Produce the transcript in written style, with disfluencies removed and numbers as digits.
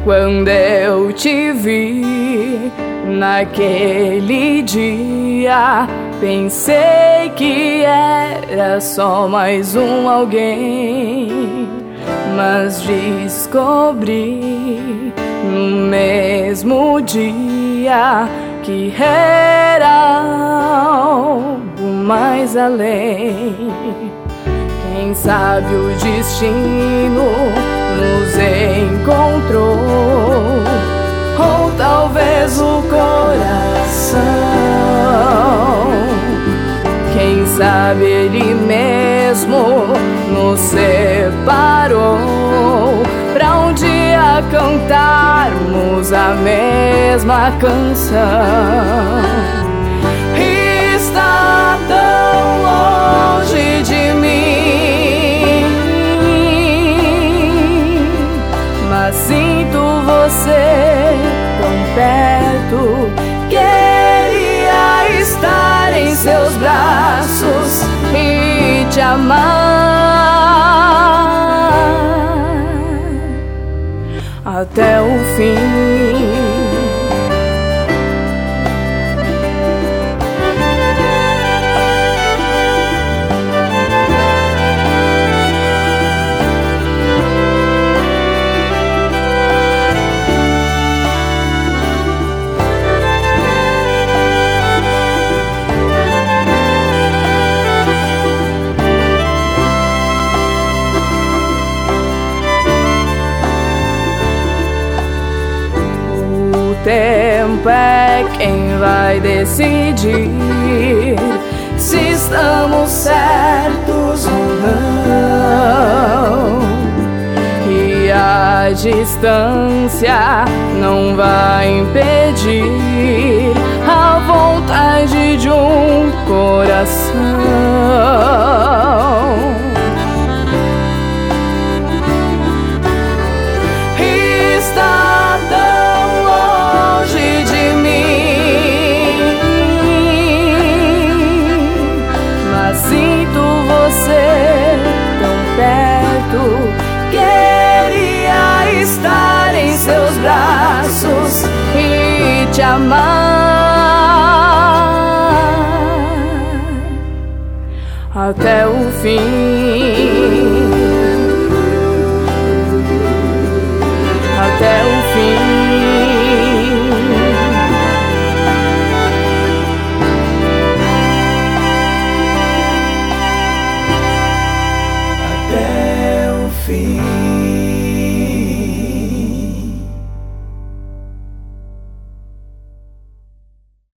Quando eu te vi naquele dia, pensei que era só mais um alguém, mas descobri no mesmo dia que era algo mais além. Quem sabe o destino nos encontrou, ou talvez o coração. Quem sabe ele mesmo nos separou, pra um dia cantarmos a mesma canção. Está tão longe de mim, mas sinto você tão perto. Queria estar em seus braços e te amar até o fim. O tempo é quem vai decidir se estamos certos ou não, e a distância não vai impedir a vontade de um coração. Está tão longe de mim, mas sinto você tão perto. Queria estar em seus braços e te amar até o fim. Até o fim. Até o fim.